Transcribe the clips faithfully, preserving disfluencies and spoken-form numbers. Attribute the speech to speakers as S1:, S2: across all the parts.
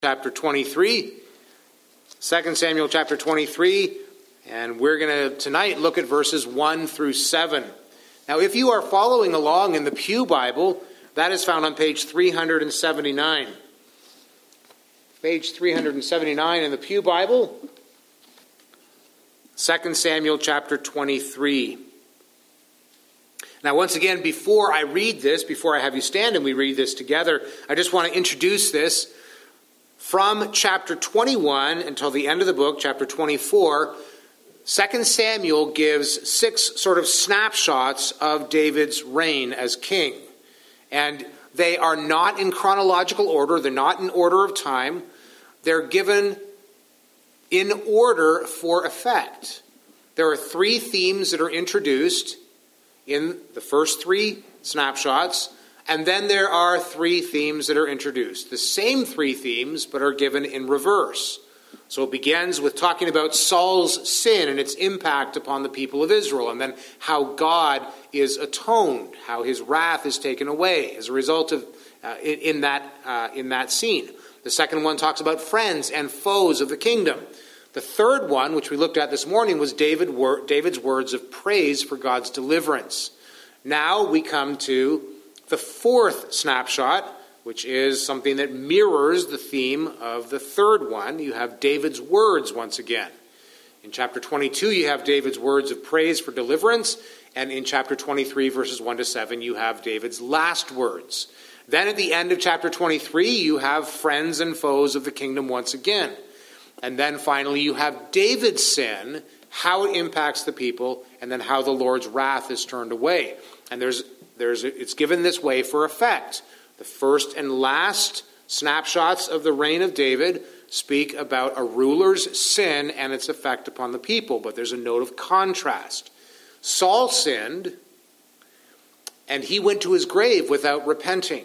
S1: chapter twenty-three, Second Samuel chapter twenty-three, and we're going to tonight look at verses one through seven. Now, if you are following along in the Pew Bible, that is found on page three seventy-nine. Page three seventy-nine in the Pew Bible, Second Samuel chapter twenty-three. Now, once again, before I read this, before I have you stand and we read this together, I just want to introduce this. From chapter twenty-one until the end of the book, chapter twenty-four, Second Samuel gives six sort of snapshots of David's reign as king. And they are not in chronological order. They're not in order of time. They're given in order for effect. There are three themes that are introduced in the first three snapshots. And then there are three themes that are introduced. The same three themes, but are given in reverse. So it begins with talking about Saul's sin and its impact upon the people of Israel, and then how God is atoned, how his wrath is taken away as a result of uh, in, in that uh, in that scene. The second one talks about friends and foes of the kingdom. The third one, which we looked at this morning, was David wor- David's words of praise for God's deliverance. Now we come to the fourth snapshot, which is something that mirrors the theme of the third one. You have David's words once again. In chapter twenty-two, you have David's words of praise for deliverance. And in chapter twenty-three, verses one to seven, you have David's last words. Then at the end of chapter twenty-three, you have friends and foes of the kingdom once again. And then finally, you have David's sin, how it impacts the people, and then how the Lord's wrath is turned away. And there's There's, it's given this way for effect. The first and last snapshots of the reign of David speak about a ruler's sin and its effect upon the people, but there's a note of contrast. Saul sinned, and he went to his grave without repenting.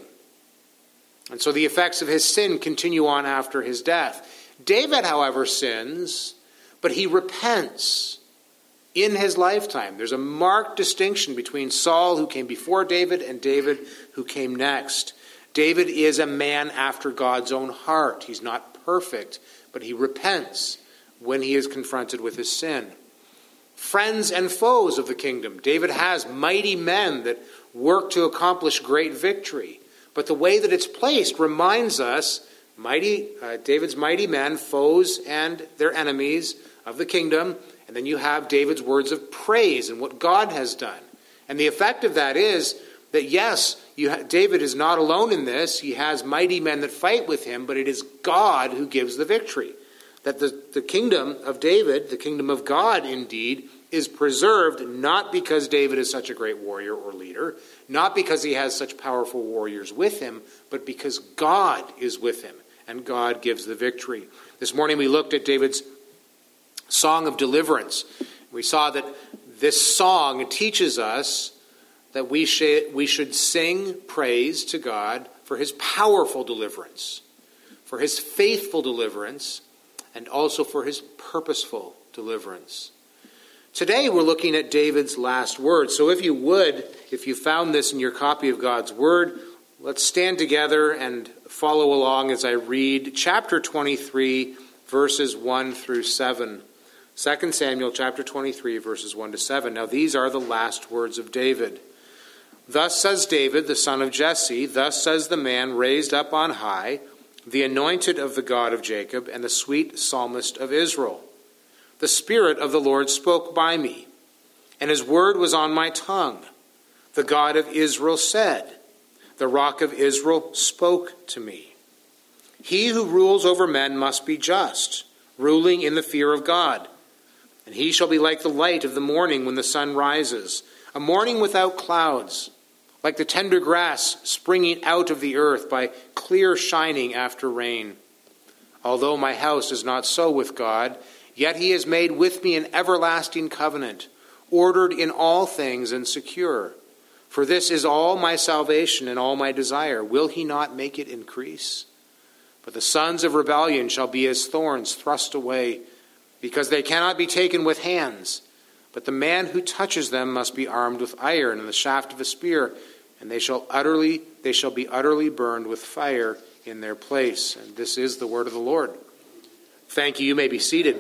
S1: And so the effects of his sin continue on after his death. David, however, sins, but he repents in his lifetime. There's a marked distinction between Saul, who came before David, and David, who came next. David is a man after God's own heart. He's not perfect, but he repents when he is confronted with his sin. Friends and foes of the kingdom. David has mighty men that work to accomplish great victory. But the way that it's placed reminds us, mighty uh, David's mighty men, foes and their enemies of the kingdom. And then you have David's words of praise and what God has done. And the effect of that is that, yes, you ha- David is not alone in this. He has mighty men that fight with him, but it is God who gives the victory. That the, the kingdom of David, the kingdom of God indeed, is preserved not because David is such a great warrior or leader, not because he has such powerful warriors with him, but because God is with him and God gives the victory. This morning we looked at David's song of deliverance. We saw that this song teaches us that we should, we should sing praise to God for his powerful deliverance, for his faithful deliverance, and also for his purposeful deliverance. Today we're looking at David's last words. So if you would, if you found this in your copy of God's Word, let's stand together and follow along as I read chapter twenty-three, verses one through seven. Second Samuel chapter twenty-three, verses one to seven. Now these are the last words of David. Thus says David, the son of Jesse, thus says the man raised up on high, the anointed of the God of Jacob, and the sweet psalmist of Israel. The Spirit of the Lord spoke by me, and his word was on my tongue. The God of Israel said, the Rock of Israel spoke to me. He who rules over men must be just, ruling in the fear of God. And he shall be like the light of the morning when the sun rises, a morning without clouds, like the tender grass springing out of the earth by clear shining after rain. Although my house is not so with God, yet he has made with me an everlasting covenant, ordered in all things and secure. For this is all my salvation and all my desire. Will he not make it increase? But the sons of rebellion shall be as thorns thrust away, because they cannot be taken with hands. But the man who touches them must be armed with iron and the shaft of a spear, and they shall utterly they shall be utterly burned with fire in their place. And this is the word of the Lord. Thank you. You may be seated.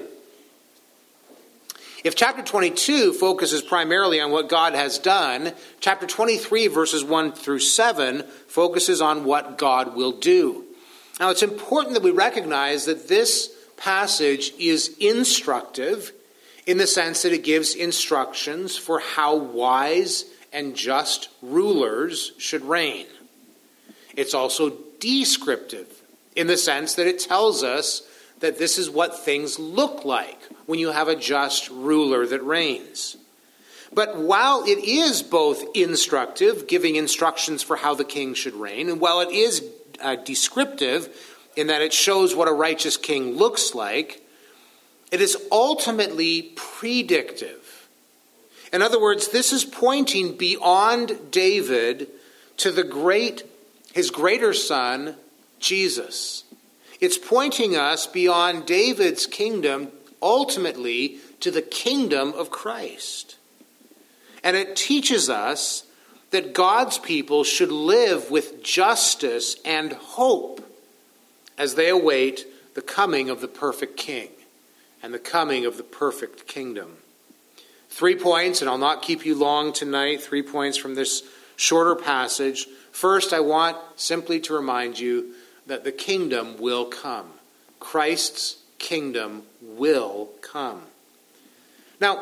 S1: If chapter twenty-two focuses primarily on what God has done, chapter twenty-three, verses one through seven, focuses on what God will do. Now, it's important that we recognize that this passage is instructive in the sense that it gives instructions for how wise and just rulers should reign. It's also descriptive in the sense that it tells us that this is what things look like when you have a just ruler that reigns. But while it is both instructive, giving instructions for how the king should reign, and while it is uh, descriptive in that it shows what a righteous king looks like, it is ultimately predictive. In other words, this is pointing beyond David to the great, his greater son, Jesus. It's pointing us beyond David's kingdom, ultimately to the kingdom of Christ. And it teaches us that God's people should live with justice and hope as they await the coming of the perfect king and the coming of the perfect kingdom. Three points, and I'll not keep you long tonight, three points from this shorter passage. First, I want simply to remind you that the kingdom will come. Christ's kingdom will come. Now,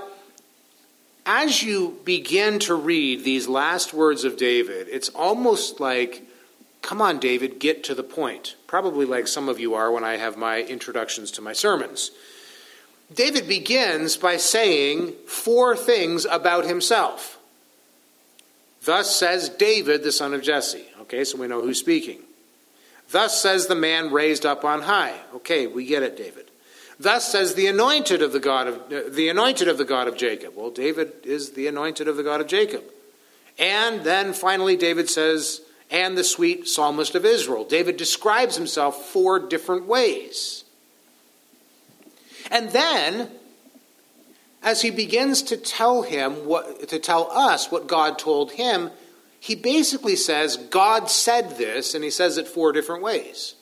S1: as you begin to read these last words of David, it's almost like, come on, David, get to the point. Probably like some of you are when I have my introductions to my sermons. David begins by saying four things about himself. Thus says David, the son of Jesse. Okay, so we know who's speaking. Thus says the man raised up on high. Okay, we get it, David. Thus says the anointed of the God of uh, the anointed of the God of Jacob. Well, David is the anointed of the God of Jacob. And then finally David says, and the sweet psalmist of Israel. David describes himself four different ways. And then, as he begins to tell him what to tell us what God told him, he basically says, God said this, and he says it four different ways.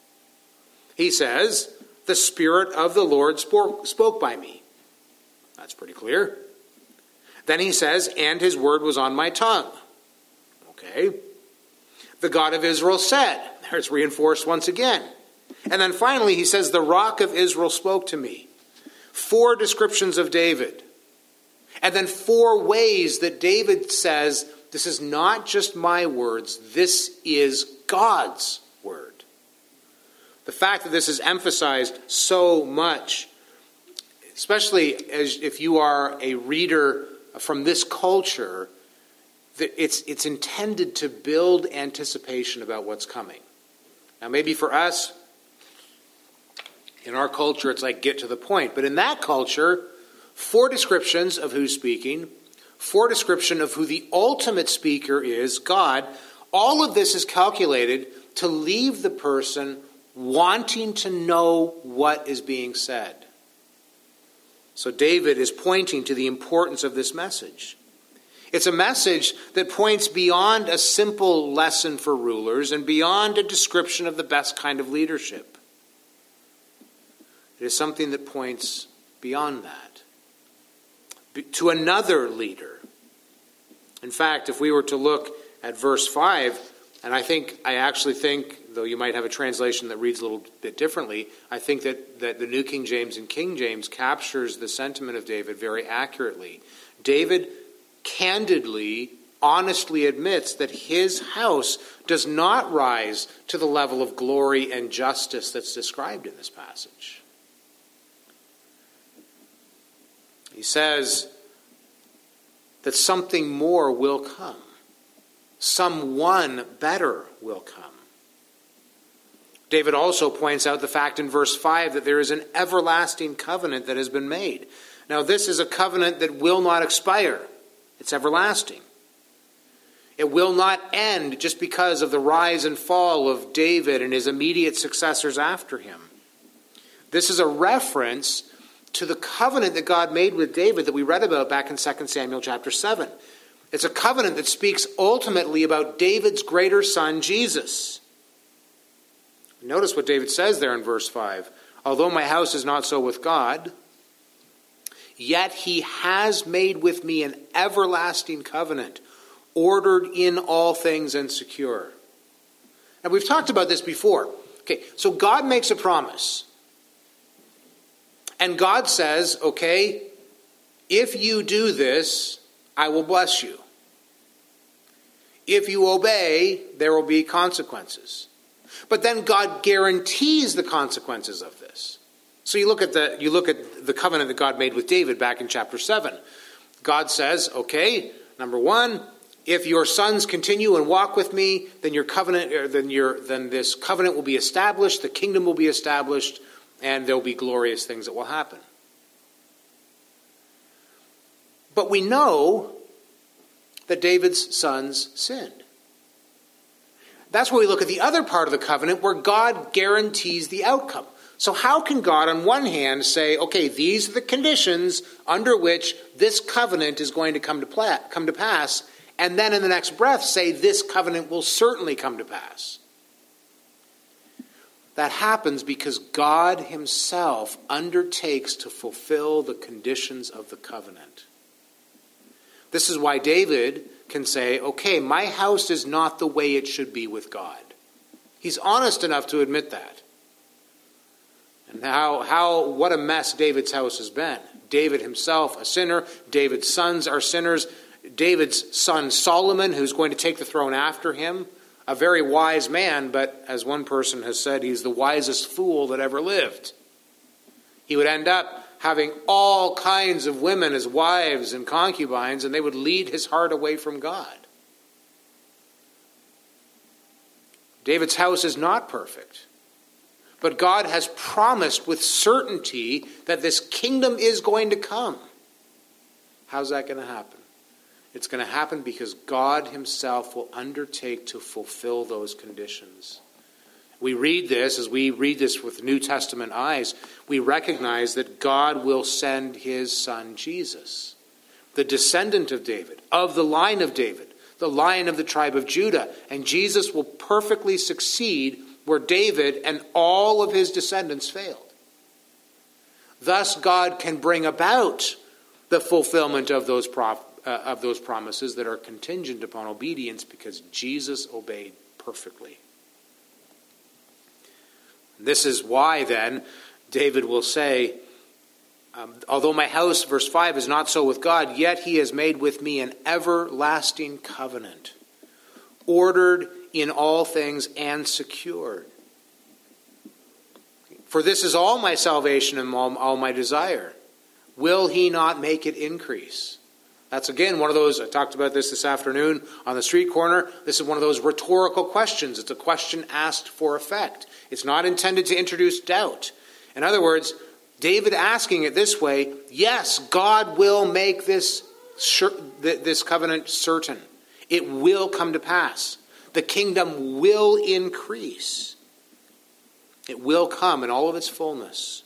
S1: He says, the Spirit of the Lord spoke, spoke by me. That's pretty clear. Then he says, and his word was on my tongue. Okay. The God of Israel said. There's reinforced once again. And then finally he says, the rock of Israel spoke to me. Four descriptions of David. And then four ways that David says, this is not just my words, this is God's word. The fact that this is emphasized so much, especially as if you are a reader from this culture, that it's, it's intended to build anticipation about what's coming. Now maybe for us, in our culture, it's like get to the point. But in that culture, four descriptions of who's speaking, four description of who the ultimate speaker is, God. All of this is calculated to leave the person wanting to know what is being said. So David is pointing to the importance of this message. It's a message that points beyond a simple lesson for rulers and beyond a description of the best kind of leadership. It is something that points beyond that to another leader. In fact, if we were to look at verse five, and I think, I actually think, though you might have a translation that reads a little bit differently, I think that, that the New King James and King James captures the sentiment of David very accurately. David candidly, honestly admits that his house does not rise to the level of glory and justice that's described in this passage. He says that something more will come. Someone better will come. David also points out the fact in verse five that there is an everlasting covenant that has been made. Now, this is a covenant that will not expire. It's everlasting. It will not end just because of the rise and fall of David and his immediate successors after him. This is a reference to the covenant that God made with David that we read about back in Second Samuel chapter seven. It's a covenant that speaks ultimately about David's greater son, Jesus. Notice what David says there in verse five. Although my house is not so with God, yet he has made with me an everlasting covenant, ordered in all things and secure. And we've talked about this before. Okay, so God makes a promise. And God says, okay, if you do this, I will bless you. If you obey, there will be consequences. But then God guarantees the consequences of this. So you look at the you look at the covenant that God made with David back in chapter seven. God says, okay, number one, if your sons continue and walk with me, then your covenant, or then your then this covenant will be established, the kingdom will be established, and there will be glorious things that will happen. But we know that David's sons sinned. That's where we look at the other part of the covenant where God guarantees the outcome. So how can God on one hand say, okay, these are the conditions under which this covenant is going to come to, pla- come to pass, and then in the next breath say this covenant will certainly come to pass? That happens because God himself undertakes to fulfill the conditions of the covenant. This is why David can say, okay, my house is not the way it should be with God. He's honest enough to admit that. And how, how, what a mess David's house has been. David himself, a sinner. David's sons are sinners. David's son Solomon, who's going to take the throne after him, a very wise man, but as one person has said, he's the wisest fool that ever lived. He would end up having all kinds of women as wives and concubines, and they would lead his heart away from God. David's house is not perfect, but God has promised with certainty that this kingdom is going to come. How's that going to happen? It's going to happen because God himself will undertake to fulfill those conditions. We read this, as we read this with New Testament eyes, we recognize that God will send his son Jesus, the descendant of David, of the line of David, the lion of the tribe of Judah. And Jesus will perfectly succeed where David and all of his descendants failed. Thus, God can bring about the fulfillment of those, prof- uh, of those promises that are contingent upon obedience because Jesus obeyed perfectly. This is why, then, David will say, um, although my house, verse five, is not so with God, yet he has made with me an everlasting covenant, ordered in all things and secured. For this is all my salvation and all, all my desire. Will he not make it increase? That's, again, one of those, I talked about this this afternoon on the street corner. This is one of those rhetorical questions. It's a question asked for effect. It's not intended to introduce doubt. In other words, David asking it this way, yes, God will make this, this covenant certain. It will come to pass. The kingdom will increase. It will come in all of its fullness.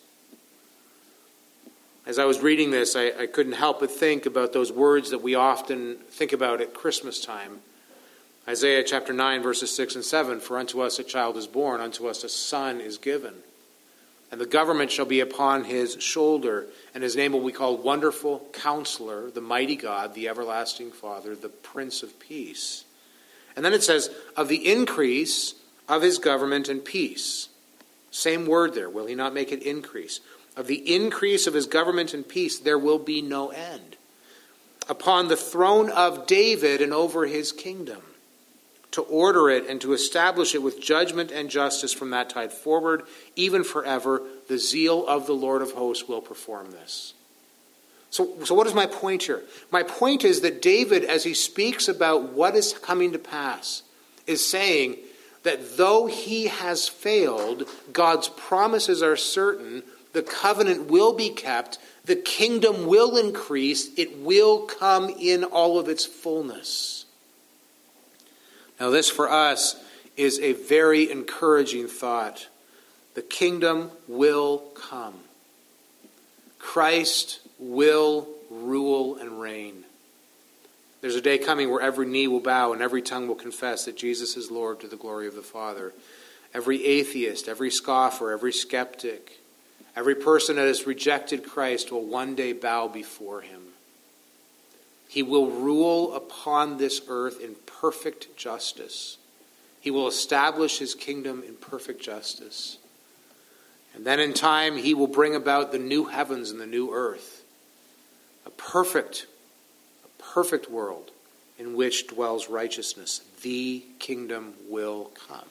S1: As I was reading this, I, I couldn't help but think about those words that we often think about at Christmas time. Isaiah chapter nine, verses six and seven, for unto us a child is born, unto us a son is given. And the government shall be upon his shoulder, and his name will be called Wonderful Counselor, the Mighty God, the Everlasting Father, the Prince of Peace. And then it says, of the increase of his government and peace. Same word there, will he not make it increase? Of the increase of his government and peace, there will be no end. Upon the throne of David and over his kingdom, to order it and to establish it with judgment and justice from that time forward, even forever, the zeal of the Lord of hosts will perform this. So, so what is my point here? My point is that David, as he speaks about what is coming to pass, is saying that though he has failed, God's promises are certain. The covenant will be kept. The kingdom will increase. It will come in all of its fullness. Now, this for us is a very encouraging thought. The kingdom will come. Christ will rule and reign. There's a day coming where every knee will bow and every tongue will confess that Jesus is Lord to the glory of the Father. every atheist, every scoffer, every skeptic, every person that has rejected Christ will one day bow before him. He will rule upon this earth in perfect justice. He will establish his kingdom in perfect justice. And then in time, he will bring about the new heavens and the new earth. A perfect, a perfect world in which dwells righteousness. The kingdom will come.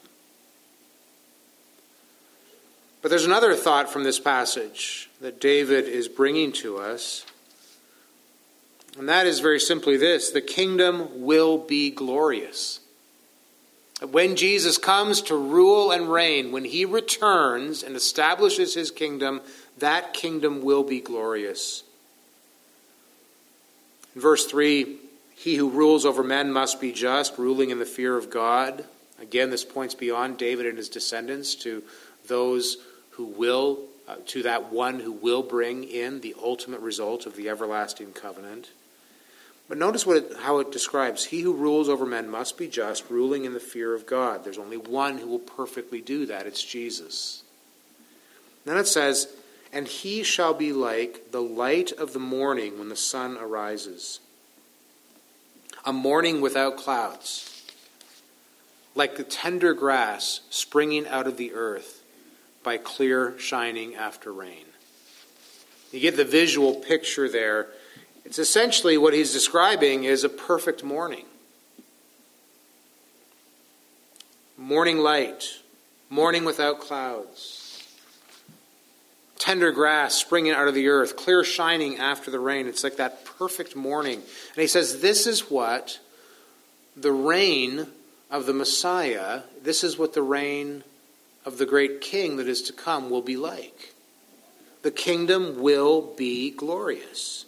S1: But there's another thought from this passage that David is bringing to us. And that is very simply this: the kingdom will be glorious. When Jesus comes to rule and reign, when he returns and establishes his kingdom, that kingdom will be glorious. In verse three, he who rules over men must be just, ruling in the fear of God. Again, this points beyond David and his descendants to those who will, uh, to that one who will bring in the ultimate result of the everlasting covenant. But notice what it, how it describes. He who rules over men must be just, ruling in the fear of God. There's only one who will perfectly do that. It's Jesus. Then it says, and he shall be like the light of the morning when the sun arises. A morning without clouds. Like the tender grass springing out of the earth by clear shining after rain. You get the visual picture there. It's essentially what he's describing is a perfect morning. Morning light, morning without clouds. Tender grass springing out of the earth, clear shining after the rain. It's like that perfect morning. And he says this is what the reign of the Messiah, this is what the reign of the great king that is to come will be like. The kingdom will be glorious.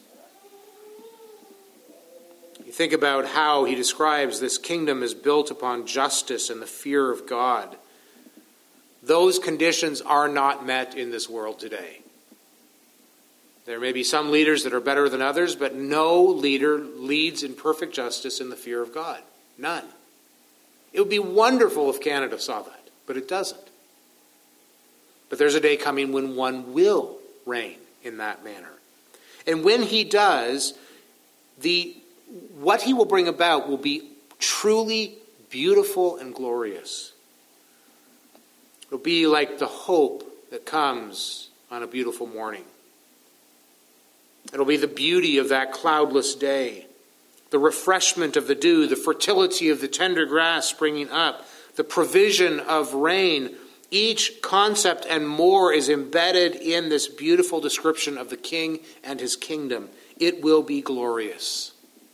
S1: You think about how he describes this kingdom is built upon justice and the fear of God. Those conditions are not met in this world today. There may be some leaders that are better than others, but no leader leads in perfect justice and the fear of God. None. It would be wonderful if Canada saw that, but it doesn't. But there's a day coming when one will reign in that manner. And when he does, the what he will bring about will be truly beautiful and glorious. It'll be like the hope that comes on a beautiful morning. It'll be the beauty of that cloudless day, the refreshment of the dew, the fertility of the tender grass springing up, the provision of rain. Each concept and more is embedded in this beautiful description of the king and his kingdom. It will be glorious.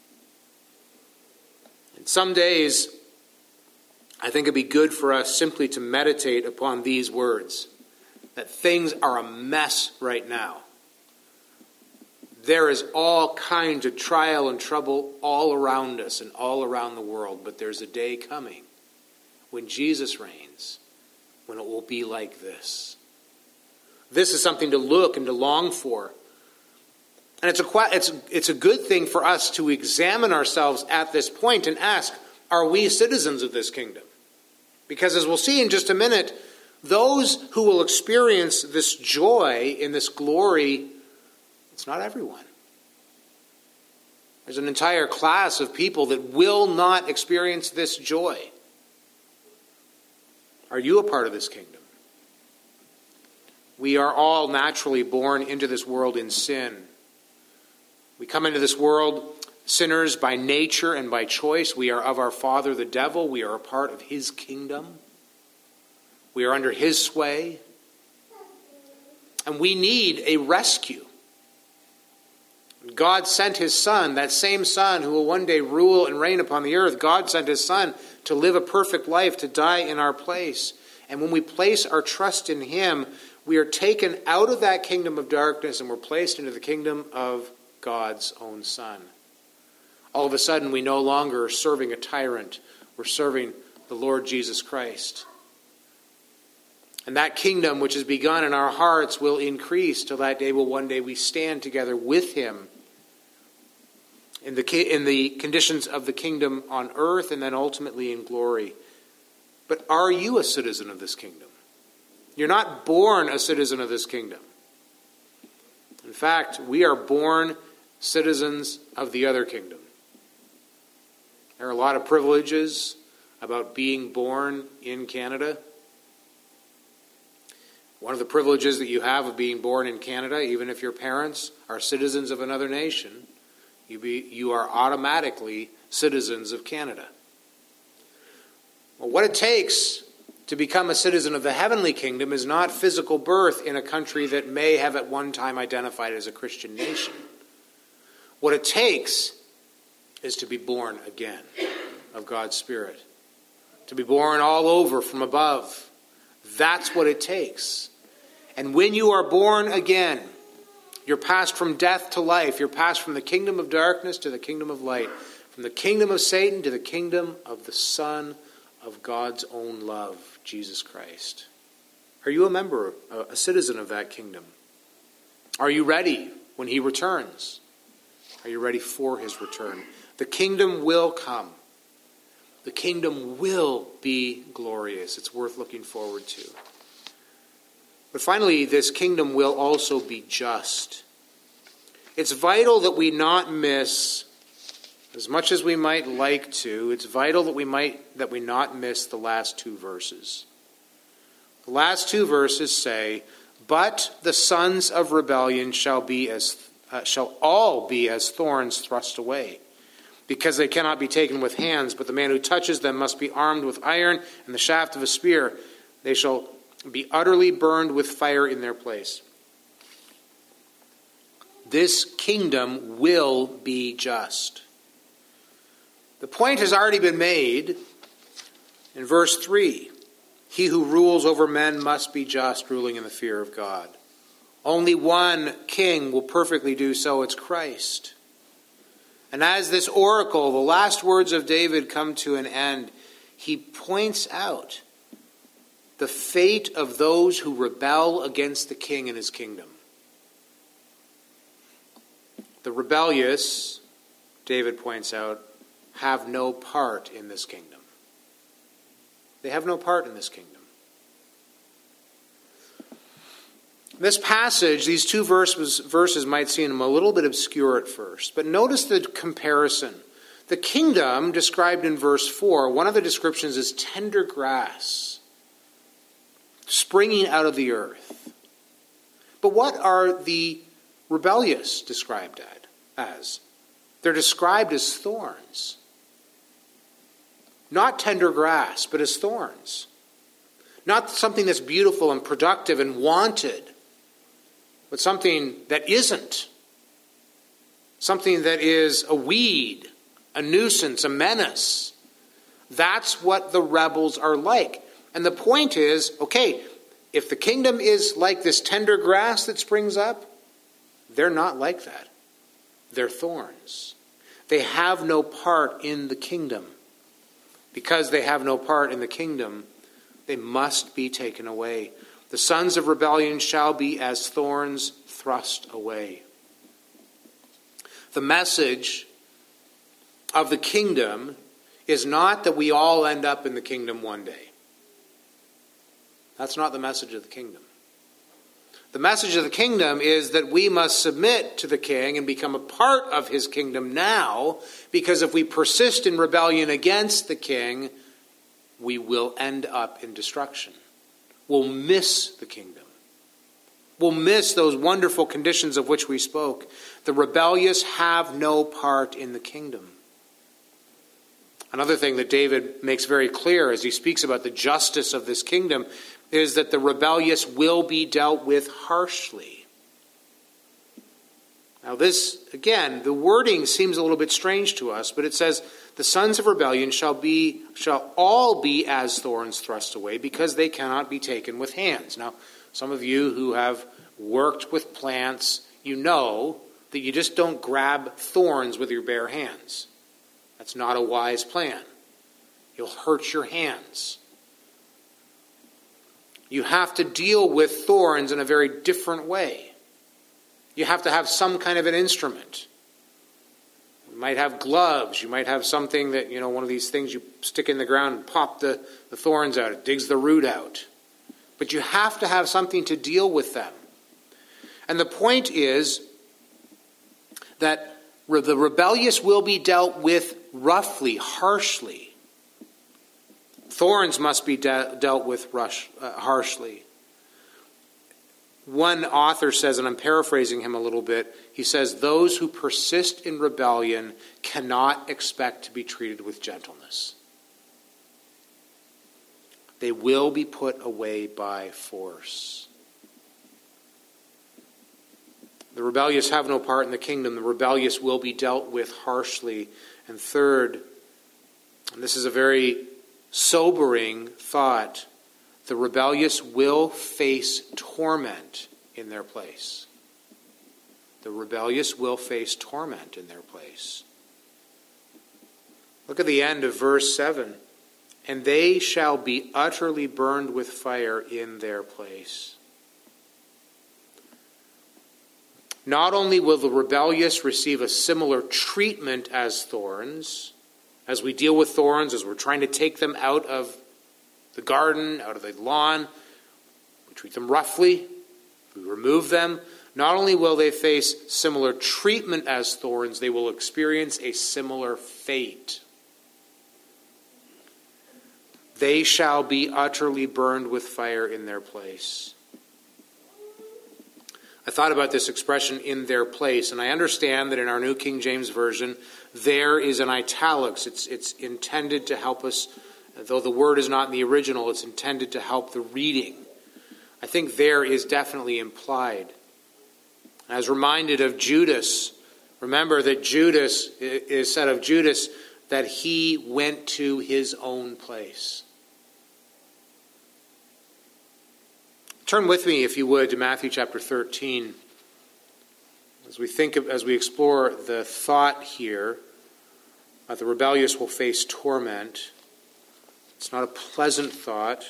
S1: And some days, I think it'd be good for us simply to meditate upon these words, that things are a mess right now. There is all kinds of trial and trouble all around us and all around the world, but there's a day coming when Jesus reigns, when it will be like this. This is something to look and to long for. And it's a, it's, it's a good thing for us to examine ourselves at this point and ask, are we citizens of this kingdom? Because as we'll see in just a minute, those who will experience this joy in this glory, it's not everyone. There's an entire class of people that will not experience this joy. Are you a part of this kingdom? We are all naturally born into this world in sin. We come into this world sinners by nature and by choice. We are of our father, the devil. We are a part of his kingdom. We are under his sway. And we need a rescue. God sent his son, that same son who will one day rule and reign upon the earth. God sent his son to live a perfect life, to die in our place. And when we place our trust in him, we are taken out of that kingdom of darkness and we're placed into the kingdom of God's own Son. All of a sudden, we no longer are serving a tyrant. We're serving the Lord Jesus Christ. And that kingdom which has begun in our hearts will increase till that day will one day we stand together with him in the, in the conditions of the kingdom on earth and then ultimately in glory. But are you a citizen of this kingdom? You're not born a citizen of this kingdom. In fact, we are born citizens of the other kingdom. There are a lot of privileges about being born in Canada. One of the privileges that you have of being born in Canada, even if your parents are citizens of another nation, you, be, you are automatically citizens of Canada. Well, what it takes to become a citizen of the heavenly kingdom is not physical birth in a country that may have at one time identified as a Christian nation. What it takes is to be born again of God's Spirit. To be born all over from above. That's what it takes. And when you are born again, you're passed from death to life. You're passed from the kingdom of darkness to the kingdom of light. From the kingdom of Satan to the kingdom of the Son of God's own love, Jesus Christ. Are you a member, a citizen of that kingdom? Are you ready when he returns? Are you ready for his return? The kingdom will come. The kingdom will be glorious. It's worth looking forward to. But finally, this kingdom will also be just. It's vital that we not miss, as much as we might like to, it's vital that we might that we not miss the last two verses. The last two verses say, "But the sons of rebellion shall be as uh, shall all be as thorns thrust away, because they cannot be taken with hands, but the man who touches them must be armed with iron and the shaft of a spear. They shall be utterly burned with fire in their place." This kingdom will be just. The point has already been made in verse three. He who rules over men must be just, ruling in the fear of God. Only one king will perfectly do so. It's Christ. And as this oracle, the last words of David, come to an end, he points out the fate of those who rebel against the king and his kingdom. The rebellious, David points out, have no part in this kingdom. They have no part in this kingdom. This passage, these two verses, verses might seem a little bit obscure at first, but notice the comparison. The kingdom described in verse four, one of the descriptions is tender grass, springing out of the earth. But what are the rebellious described as? They're described as thorns. Not tender grass, but as thorns. Not something that's beautiful and productive and wanted, but something that isn't. Something that is a weed, a nuisance, a menace. That's what the rebels are like. And the point is, okay, if the kingdom is like this tender grass that springs up, they're not like that. They're thorns. They have no part in the kingdom. Because they have no part in the kingdom, they must be taken away. The sons of rebellion shall be as thorns thrust away. The message of the kingdom is not that we all end up in the kingdom one day. That's not the message of the kingdom. The message of the kingdom is that we must submit to the king and become a part of his kingdom now, because if we persist in rebellion against the king, we will end up in destruction. We'll miss the kingdom. We'll miss those wonderful conditions of which we spoke. The rebellious have no part in the kingdom. Another thing that David makes very clear as he speaks about the justice of this kingdom is that the rebellious will be dealt with harshly. Now this, again, the wording seems a little bit strange to us, but it says, the sons of rebellion shall be shall all be as thorns thrust away, because they cannot be taken with hands. Now, some of you who have worked with plants, you know that you just don't grab thorns with your bare hands. That's not a wise plan. You'll hurt your hands. You have to deal with thorns in a very different way. You have to have some kind of an instrument. might have gloves. You might have something that, you know, one of these things you stick in the ground and pop the, the thorns out. It digs the root out. But you have to have something to deal with them. And the point is that the rebellious will be dealt with roughly, harshly. Thorns must be de- dealt with rush, uh, harshly. One author says, and I'm paraphrasing him a little bit, he says, those who persist in rebellion cannot expect to be treated with gentleness. They will be put away by force. The rebellious have no part in the kingdom. The rebellious will be dealt with harshly. And third, and this is a very sobering thought, the rebellious will face torment in their place. The rebellious will face torment in their place. Look at the end of verse seven. And they shall be utterly burned with fire in their place. Not only will the rebellious receive a similar treatment as thorns, as we deal with thorns, as we're trying to take them out of the garden, out of the lawn, we treat them roughly, we remove them. Not only will they face similar treatment as thorns, they will experience a similar fate. They shall be utterly burned with fire in their place. I thought about this expression, in their place, and I understand that in our New King James Version, there is in italics. It's, it's intended to help us, though the word is not in the original, it's intended to help the reading. I think there is definitely implied. I was reminded of Judas. Remember that Judas, it is said of Judas that he went to his own place. Turn with me, if you would, to Matthew chapter thirteen. As we think of, as we explore the thought here, that the rebellious will face torment. It's not a pleasant thought.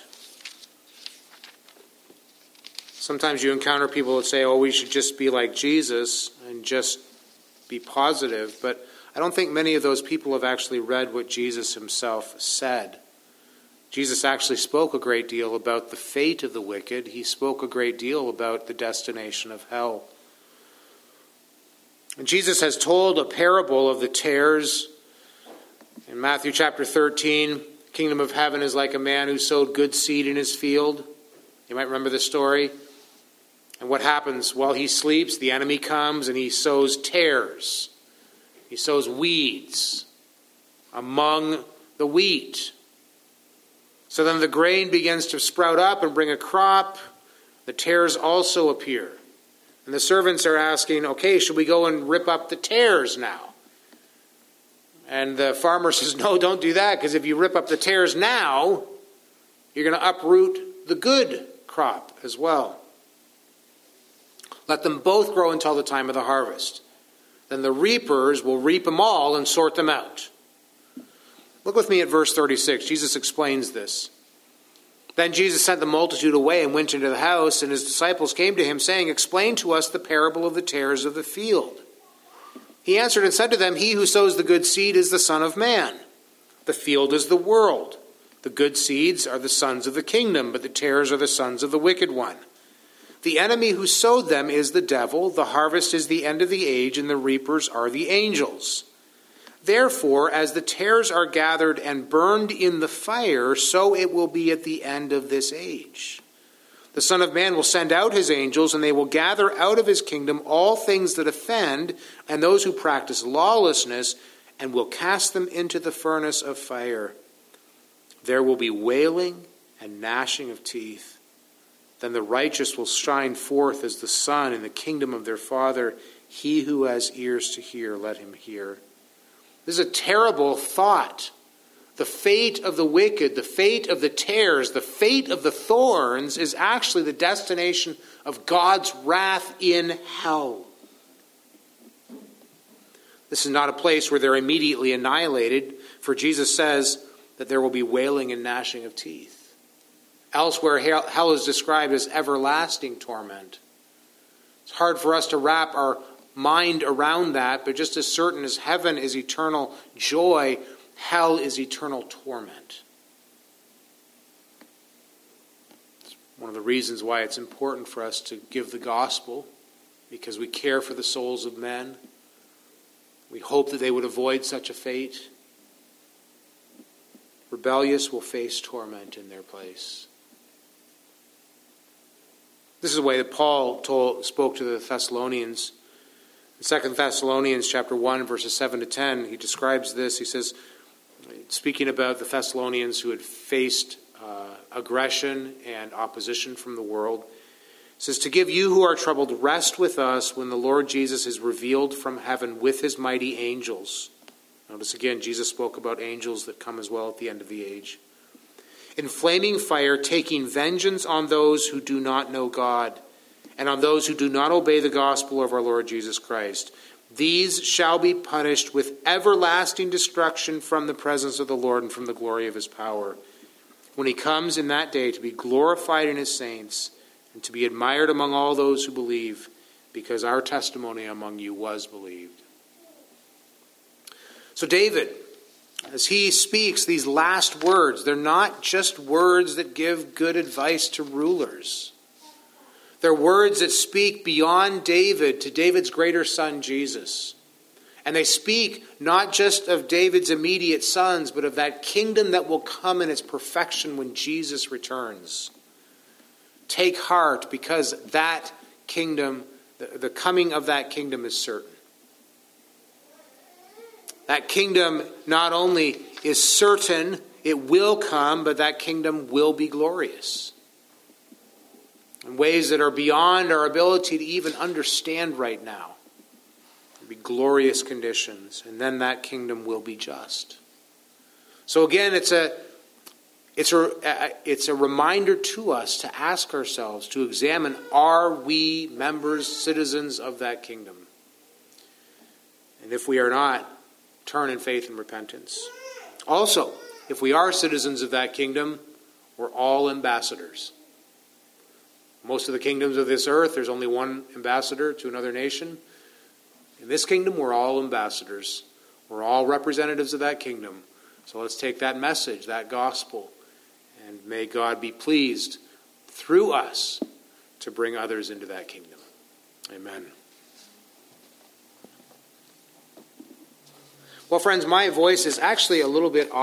S1: Sometimes you encounter people that say, oh, we should just be like Jesus and just be positive. But I don't think many of those people have actually read what Jesus himself said. Jesus actually spoke a great deal about the fate of the wicked. He spoke a great deal about the destination of hell. And Jesus has told a parable of the tares. In Matthew chapter thirteen, the kingdom of heaven is like a man who sowed good seed in his field. You might remember this story. And what happens? While he sleeps, the enemy comes and he sows tares. He sows weeds among the wheat. So then the grain begins to sprout up and bring a crop. The tares also appear. And the servants are asking, okay, should we go and rip up the tares now? And the farmer says, no, don't do that, because if you rip up the tares now, you're going to uproot the good crop as well. Let them both grow until the time of the harvest. Then the reapers will reap them all and sort them out. Look with me at verse thirty-six. Jesus explains this. Then Jesus sent the multitude away and went into the house, and his disciples came to him, saying, explain to us the parable of the tares of the field. He answered and said to them, he who sows the good seed is the Son of Man. The field is the world. The good seeds are the sons of the kingdom, but the tares are the sons of the wicked one. The enemy who sowed them is the devil. The harvest is the end of the age, and the reapers are the angels. Therefore, as the tares are gathered and burned in the fire, so it will be at the end of this age. The Son of Man will send out his angels, and they will gather out of his kingdom all things that offend and those who practice lawlessness, and will cast them into the furnace of fire. There will be wailing and gnashing of teeth. Then the righteous will shine forth as the sun in the kingdom of their Father. He who has ears to hear, let him hear. This is a terrible thought. The fate of the wicked, the fate of the tares, the fate of the thorns is actually the destination of God's wrath in hell. This is not a place where they're immediately annihilated, for Jesus says that there will be wailing and gnashing of teeth. Elsewhere, hell is described as everlasting torment. It's hard for us to wrap our mind around that, but just as certain as heaven is eternal joy, hell is eternal torment. It's one of the reasons why it's important for us to give the gospel, because we care for the souls of men. We hope that they would avoid such a fate. Rebellious will face torment in their place. This is the way that Paul told, spoke to the Thessalonians. In Second Thessalonians chapter one, verses seven to ten, he describes this. He says, speaking about the Thessalonians who had faced uh, aggression and opposition from the world, he says, to give you who are troubled rest with us when the Lord Jesus is revealed from heaven with his mighty angels. Notice again, Jesus spoke about angels that come as well at the end of the age. In flaming fire, taking vengeance on those who do not know God, and on those who do not obey the gospel of our Lord Jesus Christ. These shall be punished with everlasting destruction from the presence of the Lord and from the glory of his power, when he comes in that day to be glorified in his saints and to be admired among all those who believe, because our testimony among you was believed. So David, as he speaks these last words, they're not just words that give good advice to rulers. They're words that speak beyond David to David's greater son, Jesus. And they speak not just of David's immediate sons, but of that kingdom that will come in its perfection when Jesus returns. Take heart, because that kingdom, the, the coming of that kingdom is certain. That kingdom not only is certain, it will come, but that kingdom will be glorious. In ways that are beyond our ability to even understand right now. It'll be glorious conditions, and then that kingdom will be just. So again, it's a it's a it's a reminder to us to ask ourselves, to examine, are we members, citizens of that kingdom? And if we are not, turn in faith and repentance. Also, if we are citizens of that kingdom, we're all ambassadors. Most of the kingdoms of this earth, there's only one ambassador to another nation. In this kingdom, we're all ambassadors. We're all representatives of that kingdom. So let's take that message, that gospel, and may God be pleased through us to bring others into that kingdom. Amen. Well, friends, my voice is actually a little bit off.